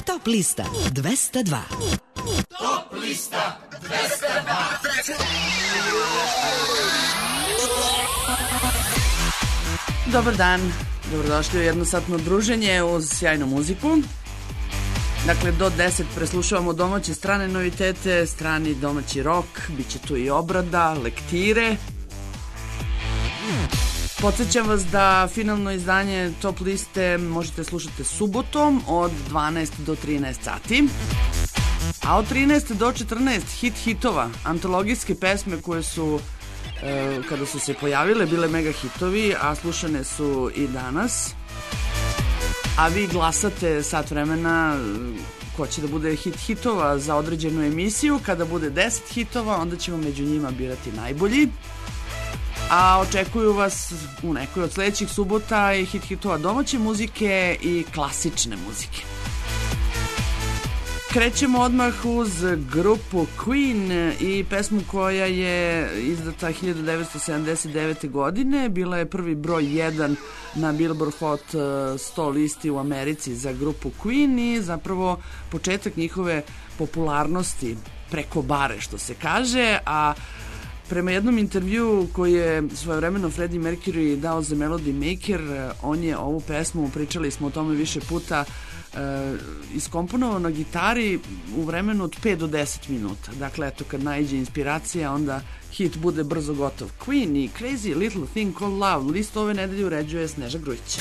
Top lista 202. Top lista 202. Dobar dan, dobrodošli u jednosatno druženje uz sjajnu muziku. Dakle, do 10 preslušavamo domaće strane novitete, strani domaći rock, bit će tu i obrada, lektire. Podsjećam vas da finalno izdanje Top liste možete slušati subotom od 12 do 13 sati. A od 13 do 14 hitova, antologijske pesme koje su, kada su se pojavile, bile mega hitovi, a slušane su i danas. A vi glasate sat vremena ko će da bude hitova za određenu emisiju. Kada bude 10 hitova, onda ćemo među njima birati najbolji. A očekuju vas u nekoj od sledećih subota i hitova domaće muzike i klasične muzike. Krećemo odmah uz grupu Queen i pesmu koja je izdata 1979. godine. Bila je prvi broj 1 na Billboard Hot 100 listi u Americi za grupu Queen i zapravo početak njihove popularnosti preko bare, što se kaže, a prema jednom intervju koji je svojevremeno Freddie Mercury dao za Melody Maker, on je ovu pesmu, pričali smo o tome više puta, iskomponovao na gitari u vremenu od 5 do 10 minuta. Dakle, eto, kad naiđe inspiracija, onda hit bude brzo gotov. Queen i Crazy Little Thing Called Love. List ove nedelje uređuje Sneža Grujić.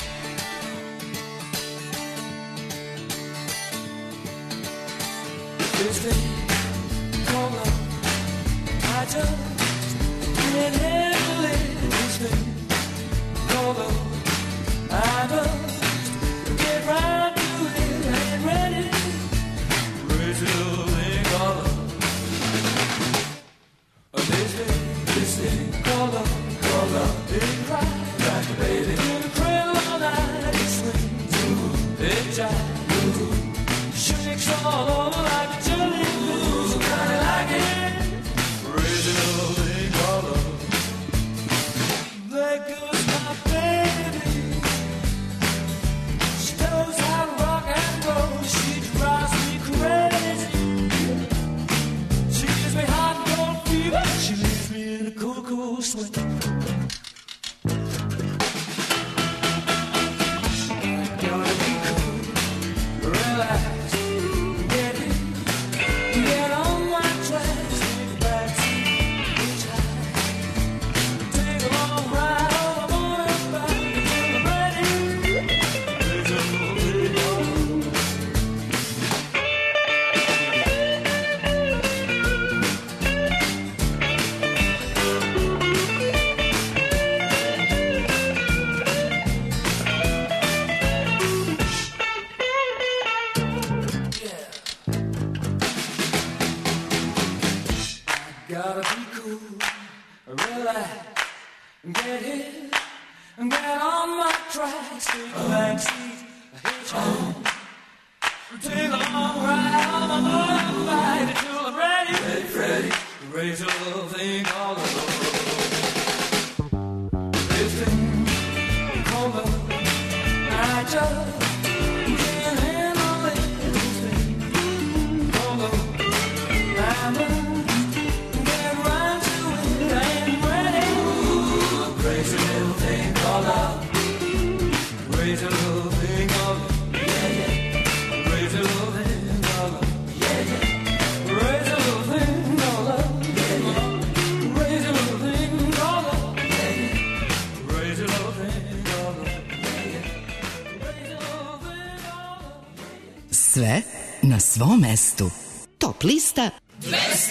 Sve na svom mestu. Top lista 202.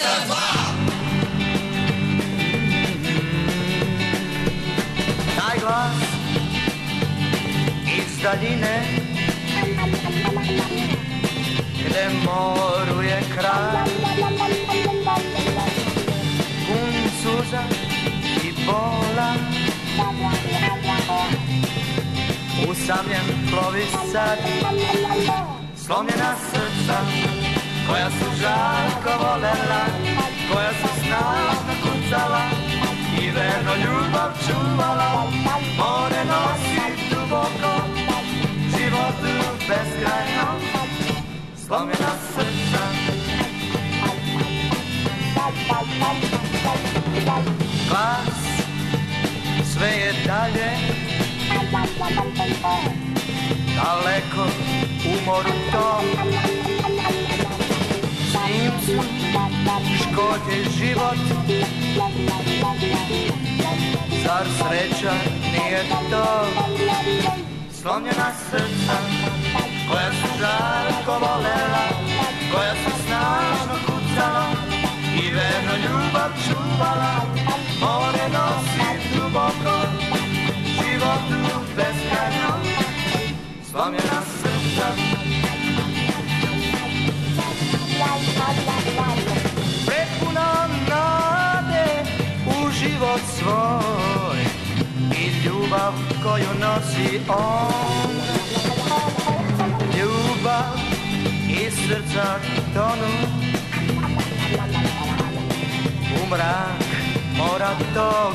Taj glas iz daljine, gde moru je kraj, pun suza i bola, usamljen plovi sad, slomljena srca koja su žarko volela, koja su snažno kucala i verno ljubav čuvala. More nosi duboko, životu beskrajno, slomljena srca. Glas, sve je dalje, daleko u moru tom. S njim su škote život, zar sreća nije to? Slomljena srca, koja su žarko volela, koja su snažno kucala i verno ljubav čuvala. More nosi duboko, životu beskrajno, slomljena srca. Prepuna nade u život svoj i ljubav koju nosi on. Ljubav i srca tonu u mrak mora tog.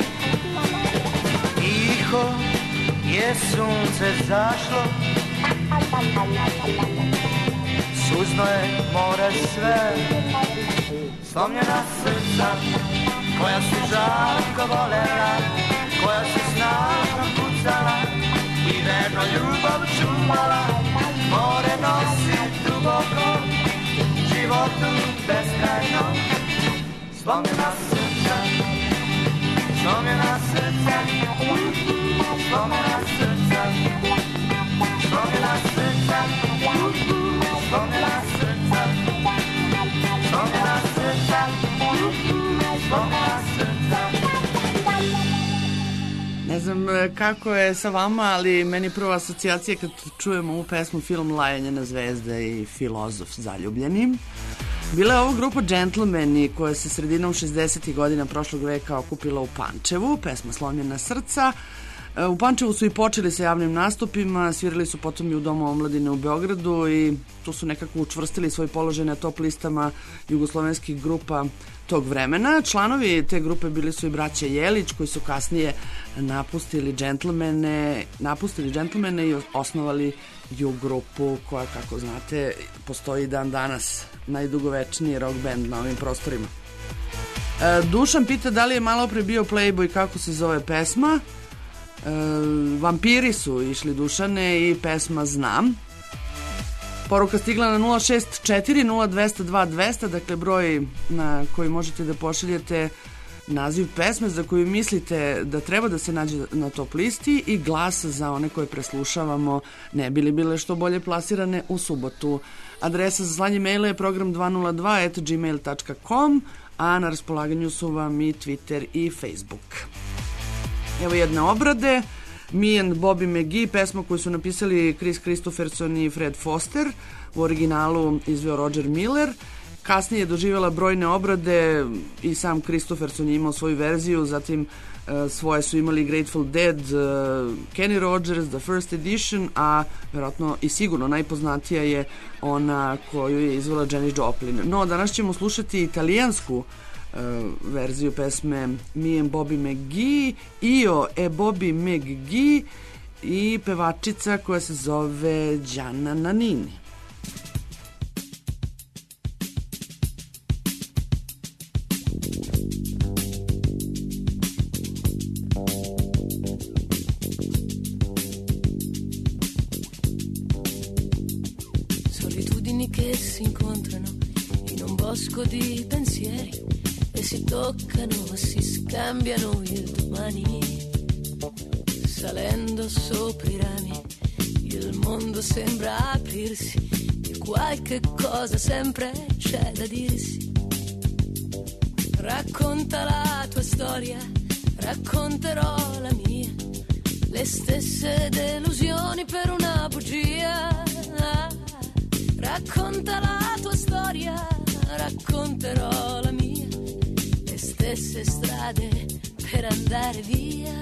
Tiho je sunce zašlo, suzno je more sve. Slomljena srca koja su žarko volela, koja su snažno kucala i verno ljubav čuvala. More nosi duboko, životu beskrajno, slomljena srca, slomljena srca, slomljena srca, slomljena srca, slomljena srca, slomljena srca, slomljena srca. Ne znam kako je sa vama, ali meni prva asocijacija kad čujemo ovu pesmu film Lajanje na zvezde i Filozof zaljubljeni. Bila je ovo grupa Gentlemani koja se sredinom 60. godina prošlog veka okupila u Pančevu, pesma Slomljena srca. U Pančevu su i počeli sa javnim nastupima, svirali su potom i u Domu omladine u Beogradu i tu su nekako učvrstili svoj položaj na top listama jugoslovenskih grupa tog vremena. Članovi te grupe bili su i braća Jelić koji su kasnije napustili Gentlemane i osnovali ju grupu koja, kako znate, postoji dan danas, najdugovečniji rock band na ovim prostorima. Dušan pita da li je malo pre bio Playboy, kako se zove pesma. Vampiri su išli, Dušane, i pesma Znam. Poruka stigla na 064 0202 200, dakle broj na koji možete da pošaljete naziv pesme za koju mislite da treba da se nađe na top listi i glas za one koje preslušavamo, ne bi li bile što bolje plasirane u subotu. Adresa za slanje maila je program202@gmail.com, a na raspolaganju su vam i Twitter i Facebook. Evo jedne obrade. Me and Bobby McGee, pesma koju su napisali Chris Christopherson i Fred Foster, u originalu izveo Roger Miller. Kasnije je doživjela brojne obrade i sam Christopherson je imao svoju verziju, zatim svoje su imali Grateful Dead, Kenny Rogers, The First Edition, a vjerojatno i sigurno najpoznatija je ona koju je izvela Janis Joplin. No, danas ćemo slušati italijansku verziju pesme Me and Bobby McGee, Io e Bobby McGee, i pevačica koja se zove Gianna Nannini. Solitudini che si incontrano in un bosco di pensieri e si toccano, si scambiano il domani. Salendo sopra i rami, il mondo sembra aprirsi e qualche cosa sempre c'è da dirsi. Racconta la tua storia, racconterò la mia, le stesse delusioni per una bugia. Racconta la tua storia, racconterò la mia, le stesse strade per andare via.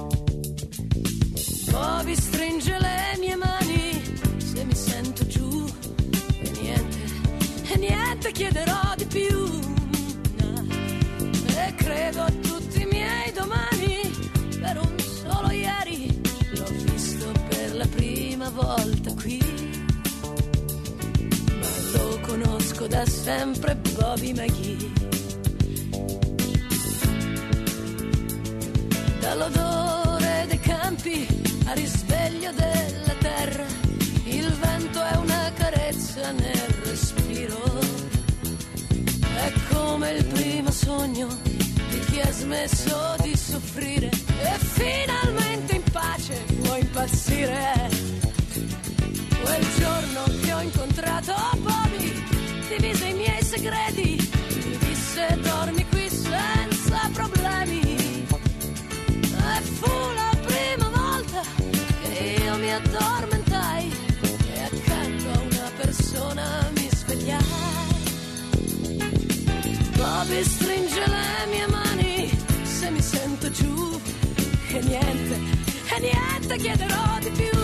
Bobby stringe le mie mani se mi sento giù e niente chiederò di più. E credo a tutti i miei domani, per un solo ieri l'ho visto per la prima volta qui. Ma da sempre Bobby McGee. Dall'odore dei campi al risveglio della terra, il vento è una carezza nel respiro. È come il primo sogno di chi ha smesso di soffrire e finalmente in pace può impazzire. Quel giorno che ho incontrato Bobby, divise i miei segreti, mi disse dormi qui senza problemi. E fu la prima volta che io mi addormentai e accanto a una persona mi svegliai. Bobby stringe le mie mani se mi sento giù e niente chiederò di più.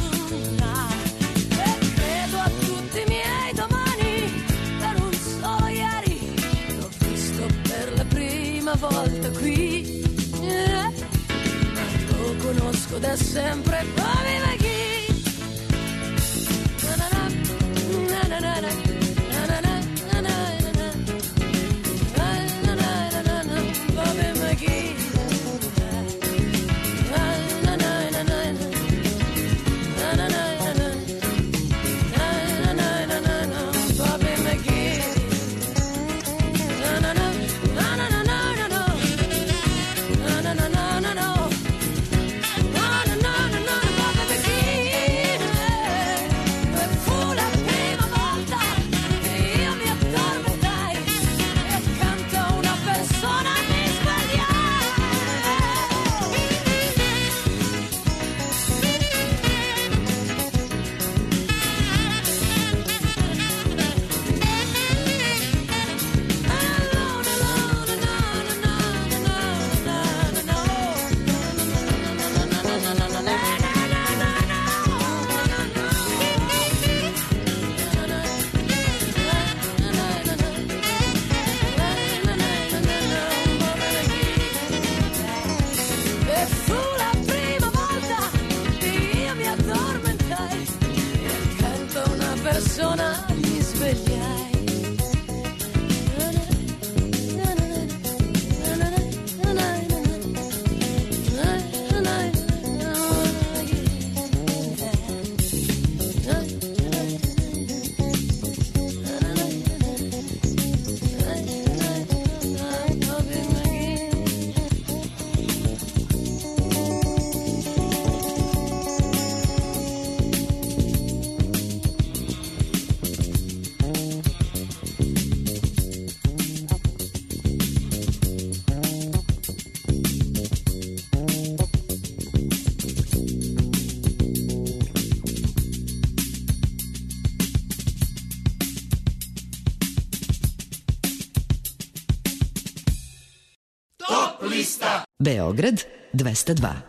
E credo a tutti i miei domani per un solo ieri. L'ho visto per la prima volta qui. Lo conosco da sempre, Bobby McGee. Na na na na na na na. Beograd 202.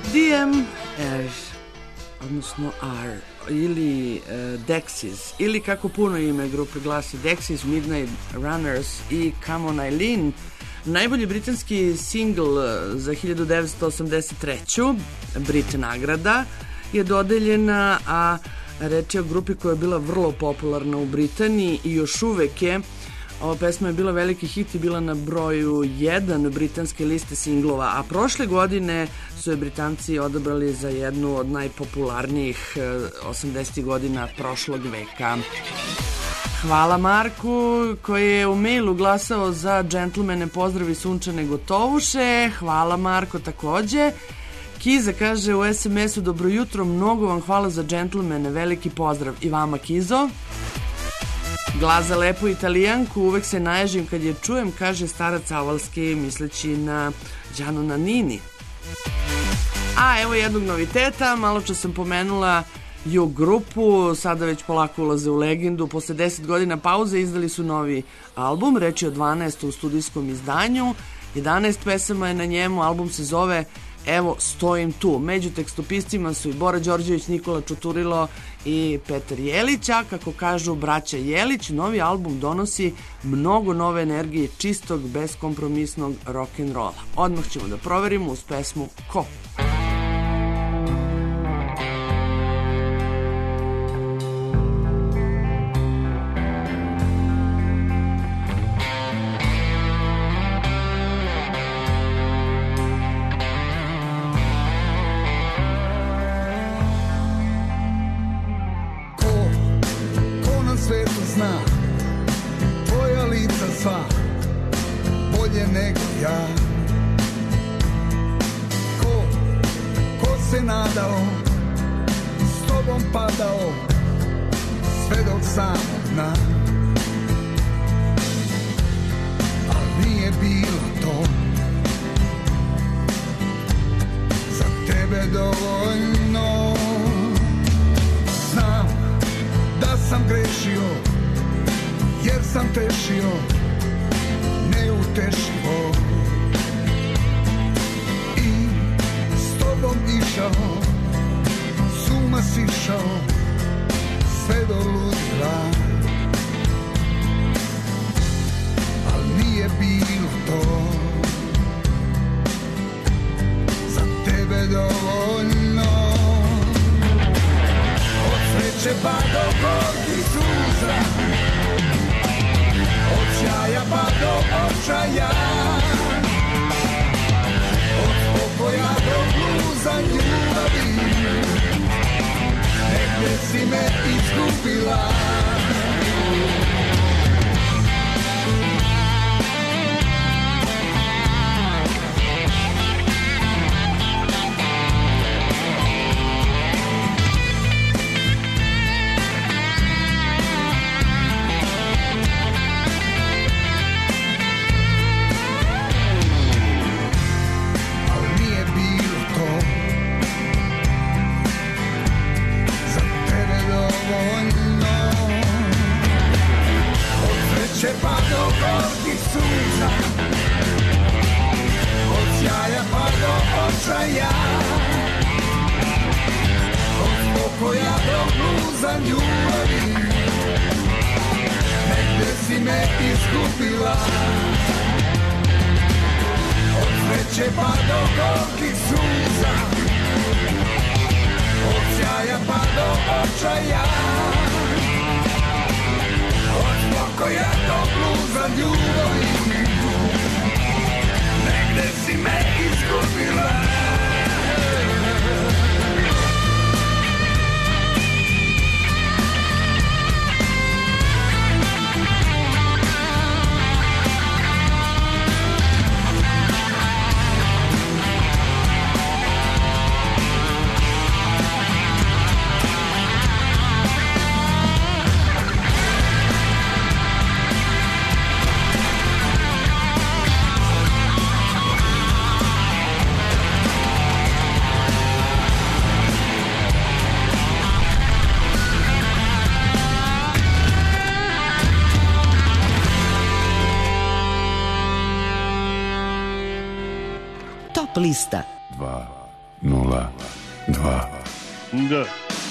DMR, odnosno R, ili Dexys, ili kako puno ime grupe glasi Dexys, Midnight Runners i Come On Eileen. Najbolji britanski singl za 1983. Brit nagrada je dodeljena, a reč je o grupi koja je bila vrlo popularna u Britaniji i još uvek je. Ova pesma je bila veliki hit i bila na broju 1 britanske liste singlova, a prošle godine su je Britanci odabrali za jednu od najpopularnijih 80. godina prošlog veka. Hvala Marku koji je u mailu glasao za Džentlmene pozdravi sunčane Gotovuše. Hvala Marko takođe. Kiza kaže u SMS-u dobro jutro, mnogo vam hvala za Džentlmene, veliki pozdrav i vama Kizo. Glas za lepu Italijanku, uvek se naježim kad je čujem, kaže starac Avalski misleći na Đanu Nannini. A evo jednog noviteta, malo čas sam pomenula Ju grupu, sada već polako ulaze u legendu. Posle 10 godina pauze izdali su novi album, reč je o 12. studijskom izdanju, 11 pesama je na njemu, album se zove Evo stojim tu. Među tekstopiscima su i Bora Đorđević, Nikola Čuturilo i Petar Jelić, a kako kažu braća Jelić, novi album donosi mnogo nove energije, čistog, beskompromisnog rock'n'rolla. Odmah ćemo da proverimo uz pesmu Ko? Lista 2, Da.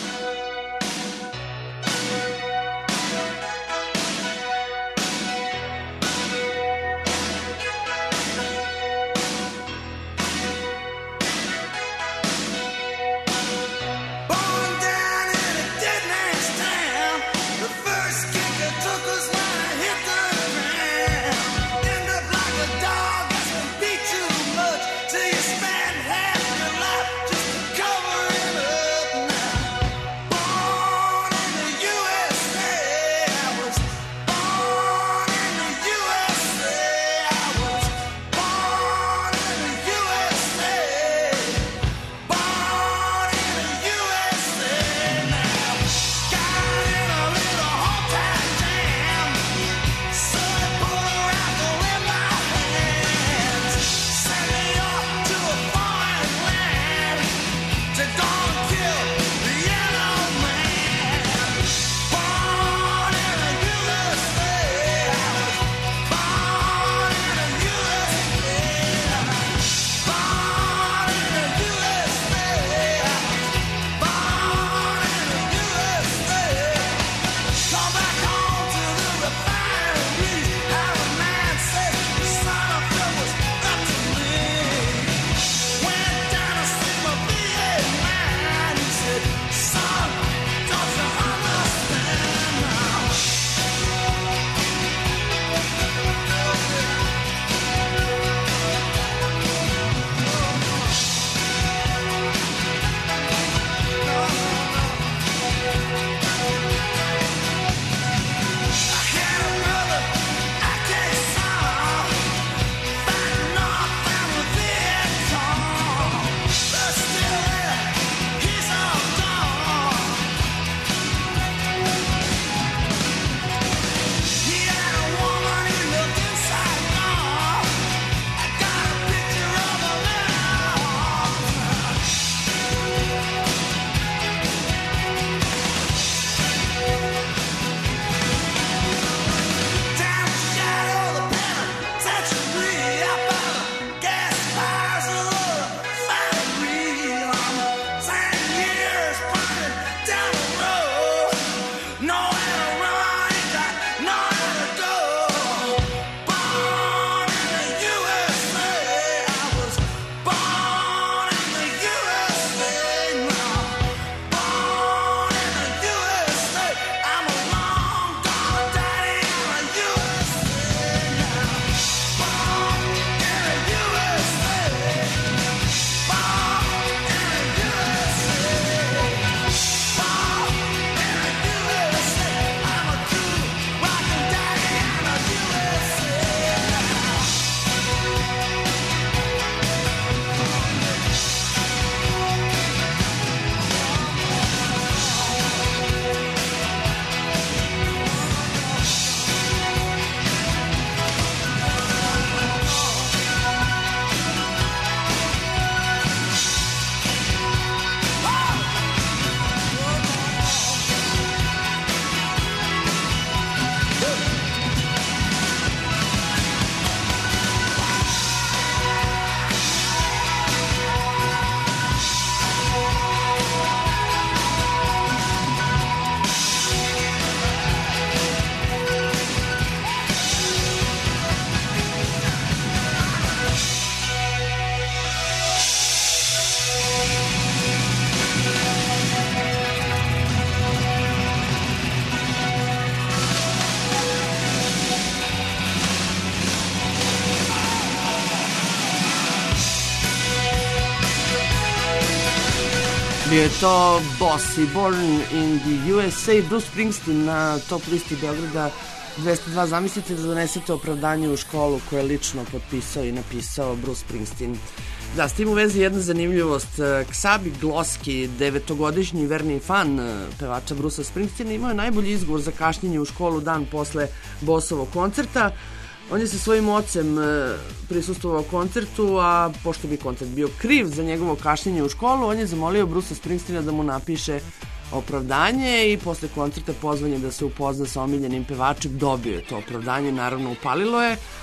Bio je to Boss i Born in the USA, Bruce Springsteen na top listi Beograda 202. Zamislite da donesete opravdanje u školu koje je lično potpisao i napisao Bruce Springsteen. Da, s tim u vezi jedna zanimljivost. Xabi Gloski, 9-godišnji verni fan pevača Bruce'a Springsteena, imao je najbolji izgovor za kašnjenje u školu dan posle Bossovog koncerta. On je sa svojim ocem prisustvovao koncertu, a pošto bi koncert bio kriv za njegovo kašnjenje u školu, on je zamolio Bruce'a Springsteena da mu napiše opravdanje i posle koncerta pozvan je da se upozna sa omiljenim pevačem. Dobio je to opravdanje, naravno upalilo je.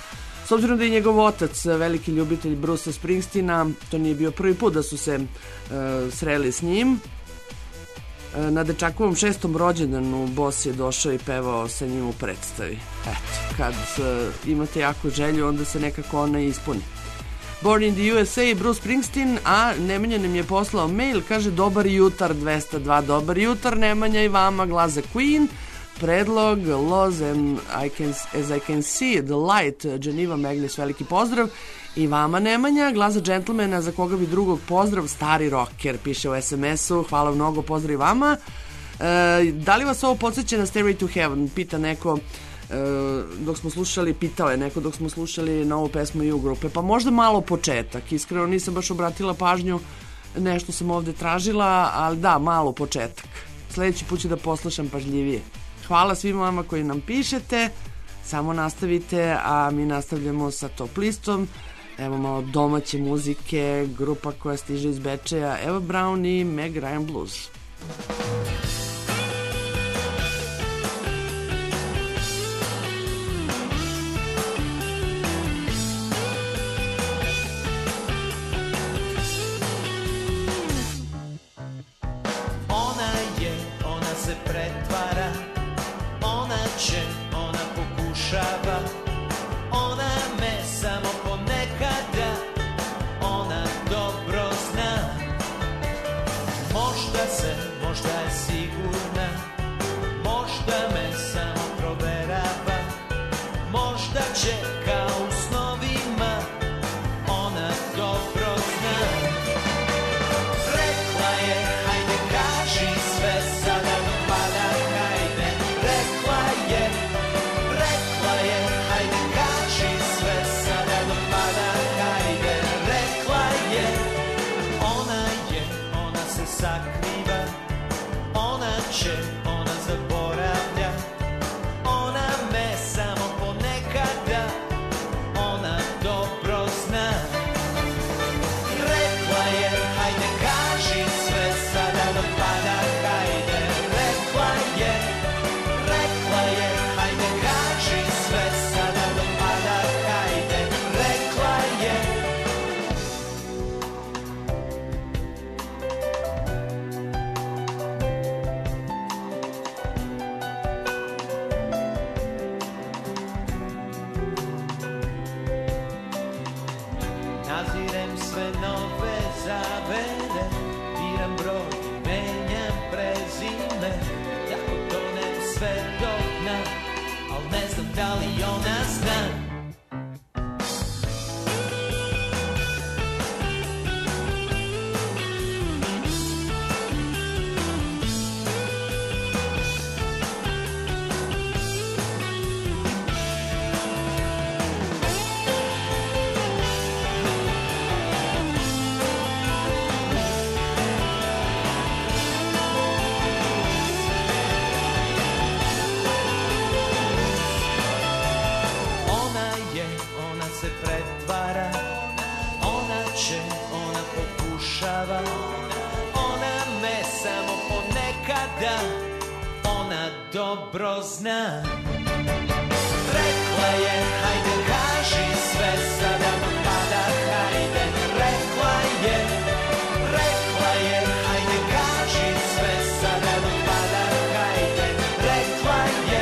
S obzirom da je njegov otac veliki ljubitelj Brucea Springsteena, to nije bio prvi put da su se sreli s njim. Na dečakovom 6. rođendanu Boss je došao i pevao sa njim u predstavi. Eto, kad imate jako želju, onda se nekako ona ispuni. Born in the USA, Bruce Springsteen, a Nemanja nam je poslao mail, kaže dobar jutar 202, dobar jutar Nemanja i vama, glas za Queen, predlog Lost and as I can see the light, Geneva Magnus, veliki pozdrav. I vama Nemanja, glas za džentlmena, za koga bi drugog pozdrav, stari rocker, piše u SMS-u, hvala mnogo, pozdrav i vama. Da li vas ovo podsjeća na Stairway to Heaven, pita neko dok smo slušali, pitao je neko dok smo slušali novu pesmu i u grupe, pa možda malo početak, iskreno nisam baš obratila pažnju, nešto sam ovde tražila, ali da, malo početak. Sledeći put ću da poslušam pažljivije. Hvala svima vama koji nam pišete, samo nastavite, a mi nastavljamo sa Top listom. Evo malo domaće muzike, grupa koja stiže iz Bečeja, Eva Brown i Meg Ryan Blues. Dobro zna. Rekla je, hajde kaži sve, sada pada, hajde. Rekla je, hajde kaži sve, sada pada, hajde. Rekla je,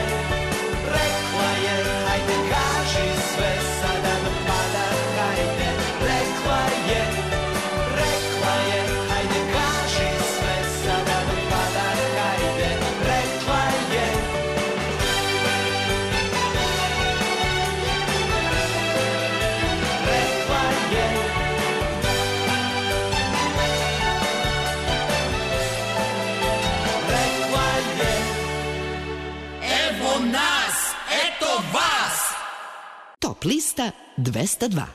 hajde kaži sve, sada pada, hajde. Rekla je, hajde kaži sve, sada pada, hajde. Rekla je. Top lista 202.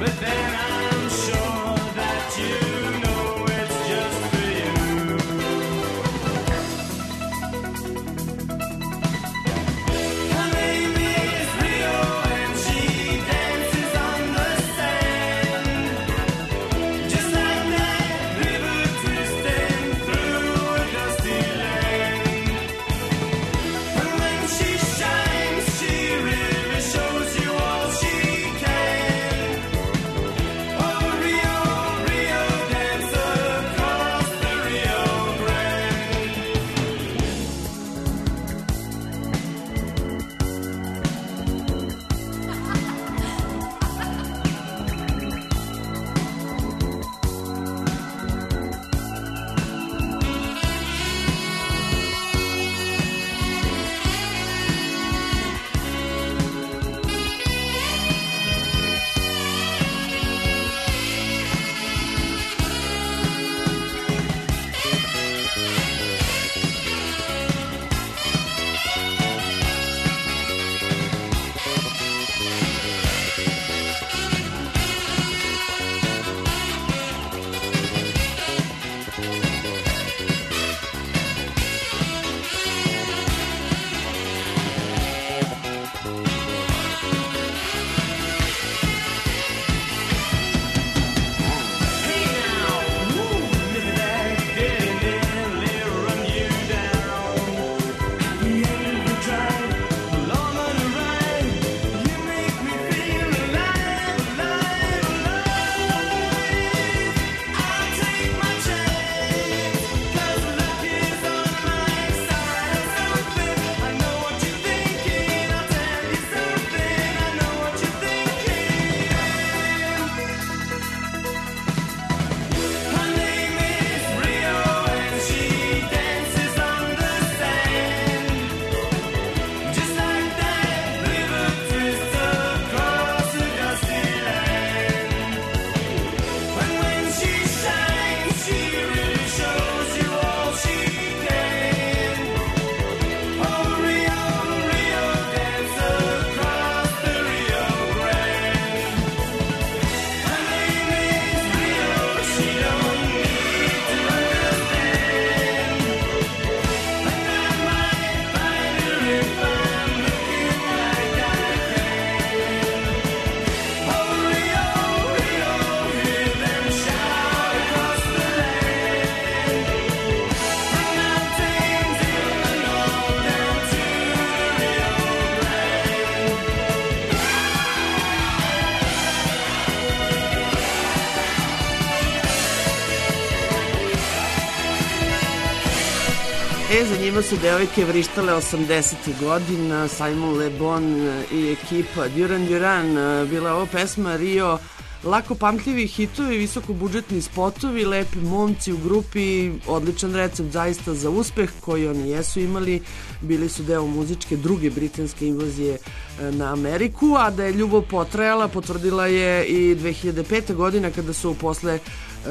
Za njima su devojke vrištale 80. godina, Simon Le Bon i ekipa Duran Duran. Bila ovo pesma Rio, lako pamtljivi hitovi, visokobudžetni spotovi, lepi momci u grupi, odličan recept zaista za uspeh koji oni jesu imali. Bili su deo muzičke druge britanske invazije na Ameriku, a da je ljubav potrajala potvrdila je i 2005. godina kada su posle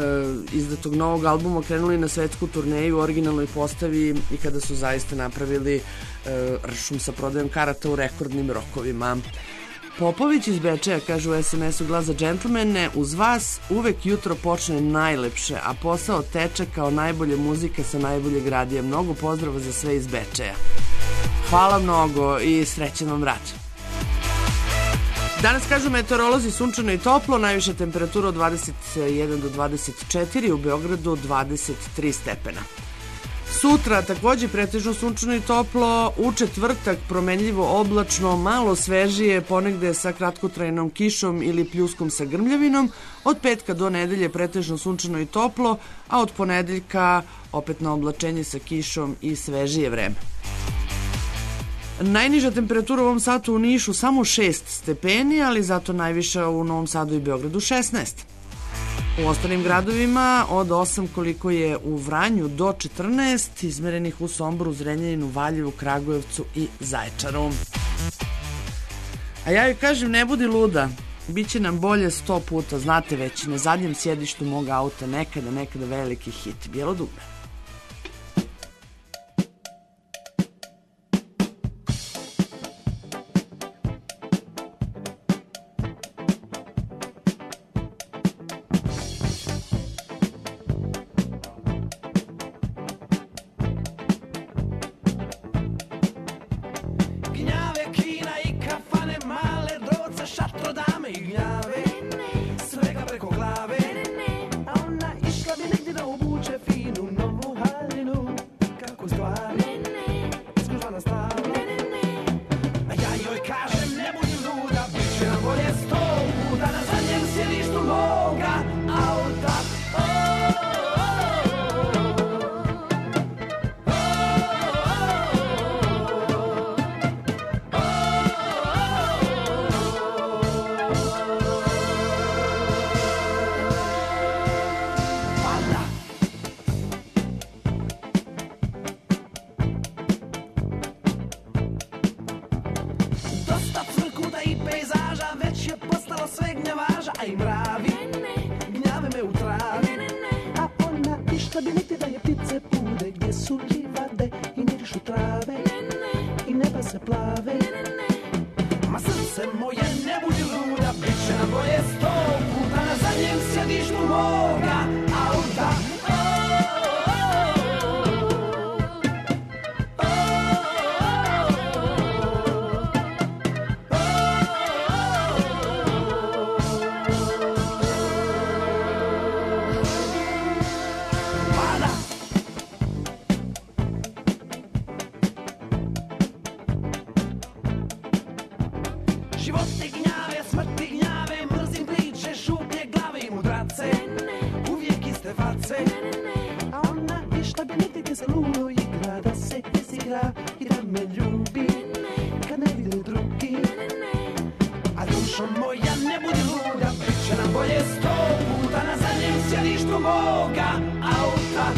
izdatog novog albuma krenuli na svetsku turneju u originalnoj postavi i kada su zaista napravili ršum sa prodajom karata u rekordnim rokovima. Popović iz Bečeja kaže u SMS-u Glas za džentlmene: uz vas uvek jutro počne najlepše, a posao teče kao najbolje muzike sa najboljeg radija. Mnogo pozdrava za sve iz Bečeja. Hvala mnogo i srećan vam rad. Danas kažu meteorolozi sunčano i toplo, najviša temperatura od 21 do 24, u Beogradu 23 stepena. Sutra takođe pretežno sunčano i toplo, u četvrtak promenljivo oblačno, malo svežije, ponegde sa kratkotrajnom kišom ili pljuskom sa grmljavinom, od petka do nedelje pretežno sunčano i toplo, a od ponedeljka opet na oblačenje sa kišom i svežije vreme. Najniža temperatura u ovom satu u Nišu samo 6 stepeni, ali zato najviša u Novom Sadu i Beogradu 16. U ostalim gradovima od 8 koliko je u Vranju do 14, izmerenih u Somboru, Zrenjaninu, Valjevu, Kragujevcu i Zaječaru. A ja joj kažem, ne budi luda, biće nam bolje 100 puta, znate već, na zadnjem sjedištu mog auta nekada veliki hit, Bijelo dugme. me i gnjave, svega preko glave, a ona išla bi negdje da obuče finu novu haljinu. Kako stvari, skužvana stava, a ja joj kažem ne budi luda, bit će nam bolje 100 puta na zadnjem sjedištu moga auta. Sve gnjavaža, a i mravi gnjave me u travi, a ona išla bi negdje da je ptice bude, gdje su livade i mirišu trave i neba se plave. Ma srce moje ne budi luda, bit će nam bolje 100 puta na zadnjem sjedištu moga auta. A ona išla bi negdje gdje se ludo igra, da se izigra i da me ljubi kad ne vide drugi. A dušo moja ne budi luda, bit će nam bolje 100 puta na zadnjem sjedištu moga auta.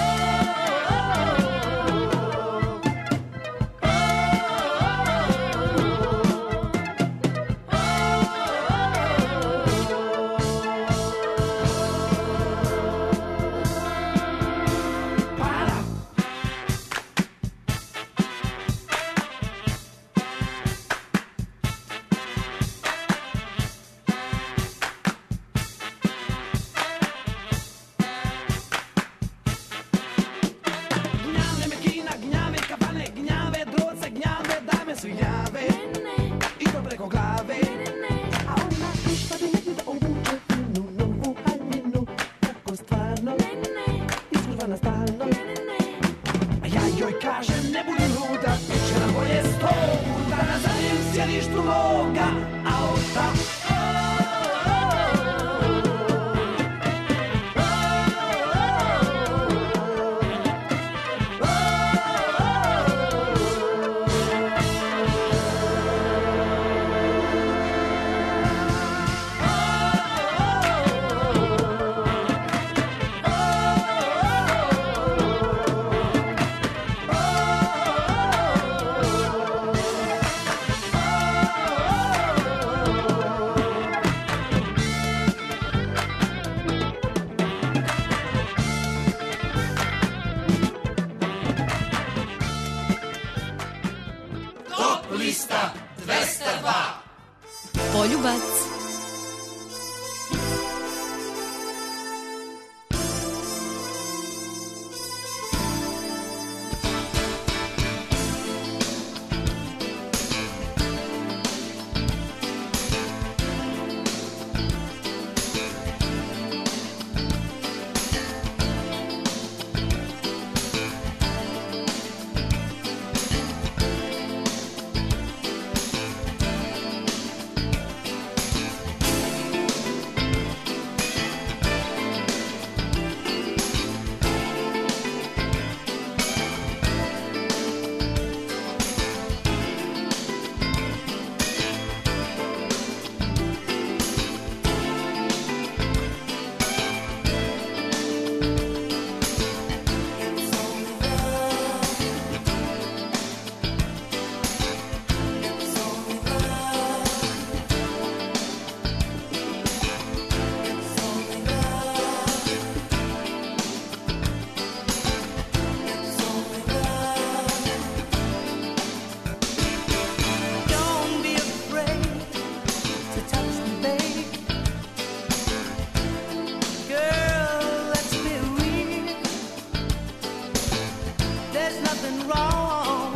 Lista 202. Poljubac.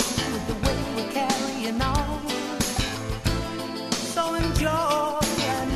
So enjoy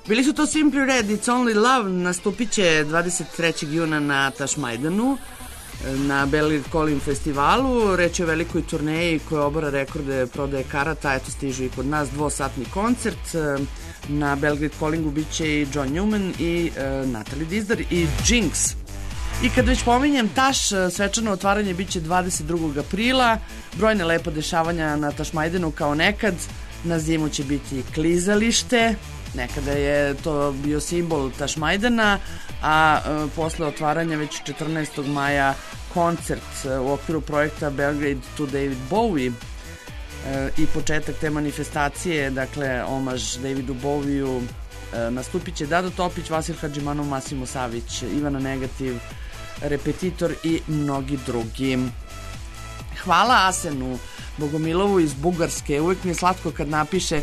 Bili su to Simply Red, It's Only Love, nastupit će 23. juna na Tašmajdanu, na Belgrade Calling festivalu. Reč je o velikoj turneji koja obara rekorde prodaje karata, eto stižu i kod nas dvosatni koncert. Na Belgrade Callingu bit će i John Newman i Natalie Dizdar i Jinx. I kad već pominjem Taš, svečano otvaranje bit će 22. aprila, brojne lepo dešavanja na Tašmajdanu kao nekad, na zimu će biti klizalište, nekada je to bio simbol Tašmajdana, a posle otvaranja već 14. maja koncert u okviru projekta Belgrade to David Bowie i početak te manifestacije, dakle omaž Davidu Bowieu, nastupit će Dado Topić, Vasil Hadžimanov, Masimo Savić, Ivana Negativ, Repetitor i mnogi drugi. Hvala Asenu Bogomilovu iz Bugarske, uvijek mi je slatko kad napiše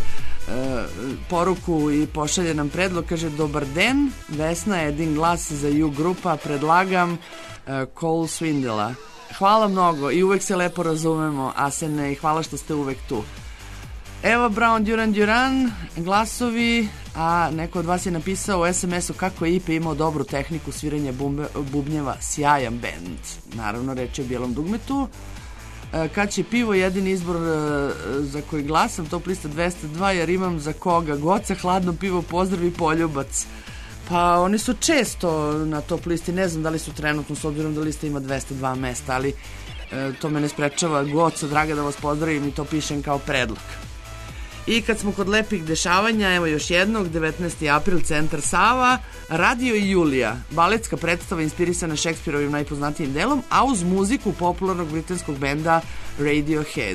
poruku i pošalje nam predlog, kaže: dobar den, Vesna, jedin glas za ju grupa, predlagam Cole Swindela. Hvala mnogo i uvek se lepo razumemo, Asene, i hvala što ste uvek tu. Eva Brown, Duran Duran, glasovi, a neko od vas je napisao u SMS-u kako je Ipe imao dobru tehniku sviranja bubnjeva, sjajan bend. Naravno, reč je o Bijelom dugmetu. Kad će pivo, jedini izbor za koji glasam, Top lista 202, jer imam za koga. Goca, hladno pivo, pozdrav i poljubac. Pa oni su često na top listi, ne znam da li su trenutno, s obzirom da lista ima 202 mesta, ali to me ne sprečava. Goca, draga da vas pozdravim i to pišem kao predlog. I kad smo kod lepih dešavanja, evo još jednog, 19. april, Centar Sava, Radio i Julija, baletska predstava inspirisana Šekspirovim najpoznatijim delom, a uz muziku popularnog britanskog benda Radiohead.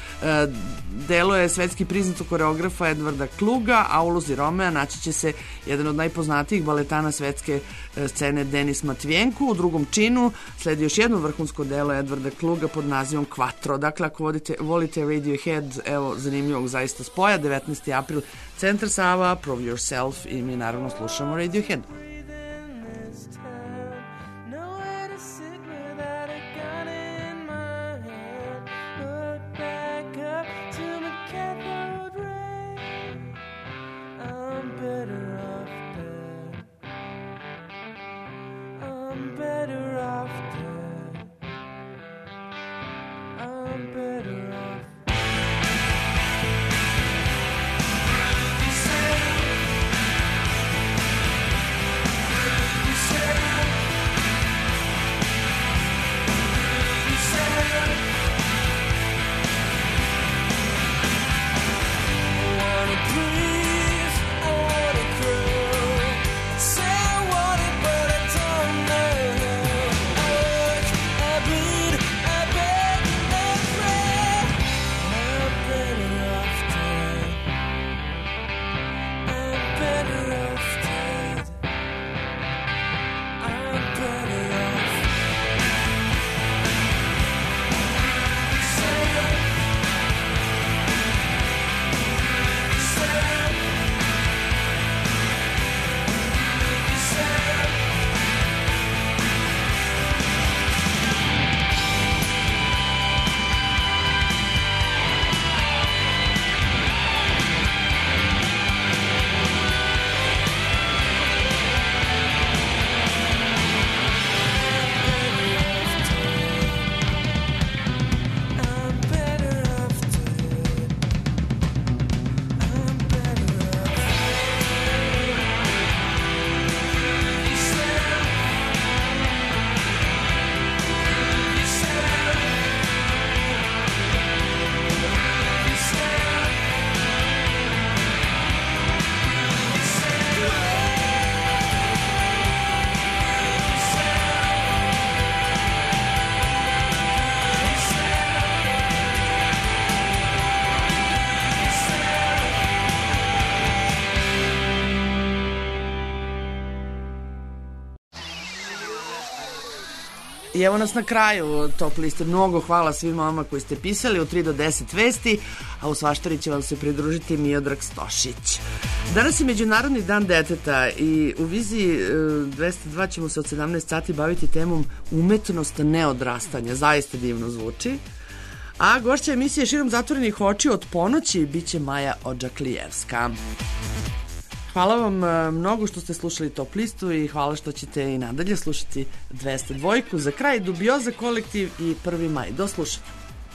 Delo je svetski priznatog koreografa Edvarda Kluga, a u ulozi Romea naći će se jedan od najpoznatijih baletana svetske scene Denis Matvijenko. U drugom činu sledi još jedno vrhunsko delo Edvarda Kluga pod nazivom Quattro. Dakle, ako volite Radiohead, evo zanimljivog zaista spoja, 19. april, Centar Sava, Prove Yourself, i mi naravno slušamo Radiohead. I evo nas na kraju top liste. Mnogo hvala svima vama koji ste pisali u 3 do 10 vesti, a u svaštari će vam se pridružiti Miodrag Stošić. Danas je Međunarodni dan deteta i u viziji 202 ćemo se od 17 sati baviti temom umetnost neodrastanja. Zaista divno zvuči. A gošća emisije Širom zatvorenih očiju od ponoći biće Maja Odžaklijevska. Hvala vam mnogo što ste slušali Top listu i hvala što ćete i nadalje slušati 202. Za kraj Dubioza kolektiv i 1. maj. Do slušanja.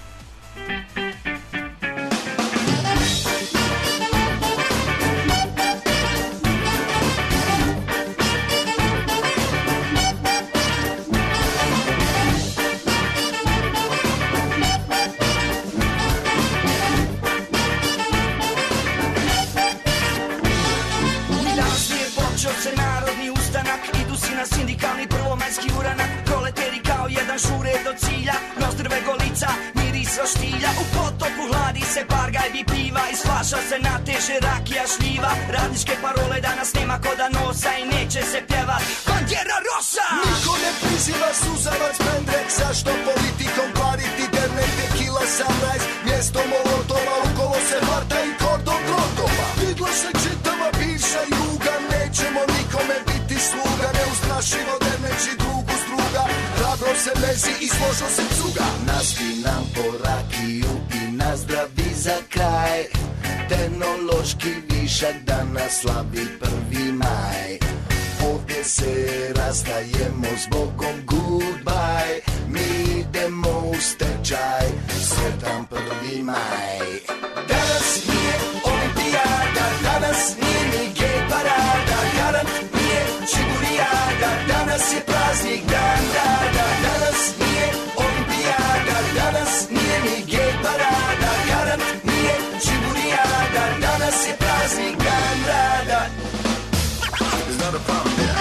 Sindikalni prvomajski uranak, proleteri kao jedan šure do cilja, nostrve golica, miris roštilja, u potoku hladi se bar gajbi piva, iz flaša se nateže rakija šljiva, radničke parole danas nema ko da nosa i neće se pjevat Bandera Rosa! Niko ne priziva suzavac Pendrek, zašto politikom kvariti dernek, tequila sunrise, mjesto molotova, ukolo se varta i kordon grotova. Vidlo se čitava bivša juga, nećemo nikome biti sluga, neustrašivo derneči drugu struga, hrabro se lezi i složo se cuga. Naspi nam po rakiju i nazdravi za kraj, tehnološki višak danas slavi 1. maj. Ovdje se rastajemo s Bogom, goodbye, mi idemo u stečaj, sretan 1. maj. Danas nije olimpijada, danas nije ni gej parada, garant nije čigurijada, danas je praznik dan rada. Danas nije olimpijada, danas nije ni gej parada, garant nije čigurijada, danas je praznik dan rada. There's not a problem there.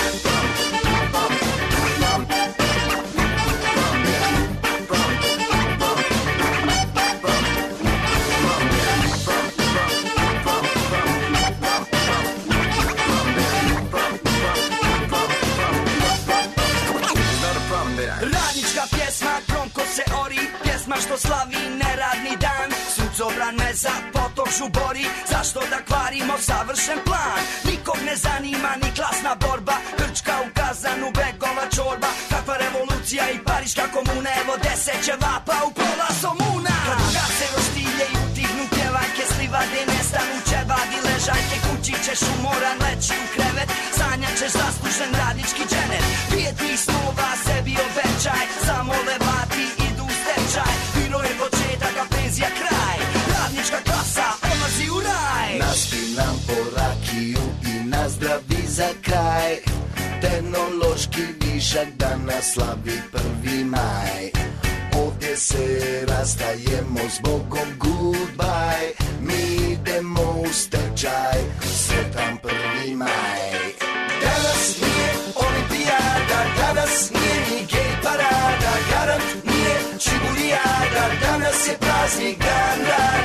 Radnička pjesma, gromko se ori, pjesma što slavi neradni dan. Suncobran me za potok žubori, zašto da kvarimo savršen plan? Nikog ne zanima ni klasna borba, Grčka u Kazanu, begova čorba. Kakva revolucija i Pariška komuna, evo 10 ćevapa u pola somuna. Kad ugase roštilje i utihnu pjevajke, slivade nestanu ćevadi ležajke, kući ćeš umoran leći u krevet, sanjat ćeš zaslužen radnički dženet. Pije ti snova, sebi obećaj, samo levati idu u stečaj. Biro je početak, a penzija kraj, radnička klasa odlazi u raj. Naspi nam po rakiju i nazdravi za kraj, tehnološki višak danas slavi 1. maj. Ovdje se rastajemo s Bogom, goodbye, mi idemo u stečaj, sretan 1. maj. Danas nije olimpijada, danas nije ni gej parada, garant nije čigurijada, danas je praznik dan rada.